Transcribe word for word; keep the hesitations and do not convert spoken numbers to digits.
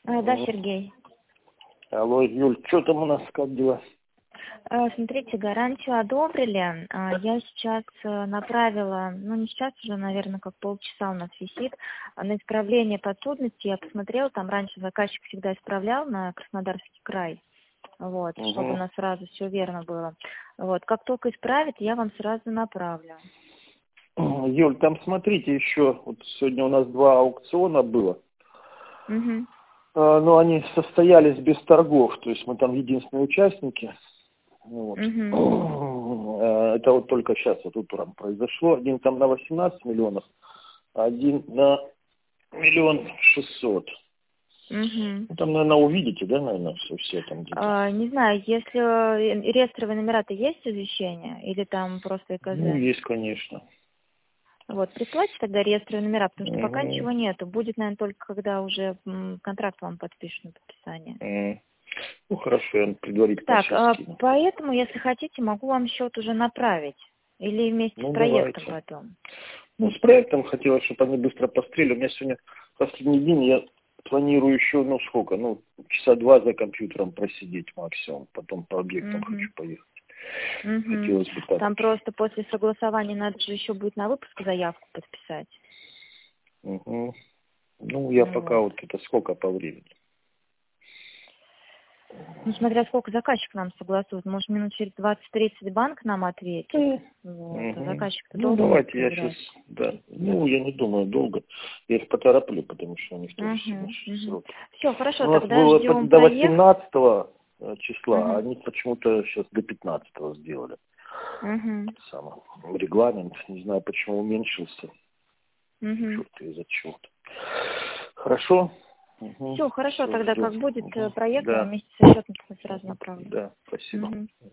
А, да, Сергей. Алло, Юль, что там у нас, как дела? А, смотрите, гарантию одобрили. А, я сейчас а, направила, ну не сейчас уже, наверное, как полчаса у нас висит, а, на исправление по трудности. Я посмотрела, там раньше заказчик всегда исправлял на Краснодарский край. Вот, Угу. чтобы у нас сразу все верно было. Вот, как только исправит, я вам сразу направлю. Юль, там смотрите еще, вот сегодня у нас два аукциона было. Угу. А, но они состоялись без торгов, то есть мы там единственные участники. Вот. Угу. Это вот только сейчас вот утром произошло. Один там на восемнадцать миллионов, а один на миллион шестьсот. Угу. Ну, там, наверное, увидите, да, наверное, все, все там где-то. А, не знаю, если э, реестровые номера-то есть извещение или там просто ЭКЗ? Ну, есть, конечно. Вот, присылайте тогда реестровые номера, потому что пока Угу. ничего нету. Будет, наверное, только когда уже м, контракт вам подпишут на подписание. Угу. Ну, хорошо, я предварительно Так, сейчас а, скину. поэтому, если хотите, могу вам счет уже направить. Или вместе Ну, с проектом давайте. потом. Ну, с проектом хотелось, чтобы они быстро пострели. У меня сегодня последний день, я планирую еще, ну, сколько, ну, часа два за компьютером просидеть максимум. Потом по объектам Угу. хочу поехать. Угу. Хотелось бы так. Там просто после согласования надо же еще будет на выпуск заявку подписать. Угу. Ну, я Ну, пока вот. вот это сколько по времени. Ну, смотря сколько заказчик нам согласует. Может, минут через двадцать-тридцать банк нам ответит. Mm. Вот. Угу. А заказчик-то Ну, долго будет давайте я проверять. сейчас, да. Ну, я не думаю долго. Я их потороплю, потому что у них тоже Угу. сегодня Угу. сроки. Все, хорошо, У нас тогда было ждем до проект. восемнадцатого числа, Угу. а они почему-то сейчас до пятнадцатого сделали. Угу. Самый регламент, не знаю, почему уменьшился. Угу. Черт, из-за чего-то. Хорошо? Угу. Все, хорошо, Все, тогда жду. как будет Угу. проект, я Да. вместе со счетом сразу направлю. Да, спасибо. Угу.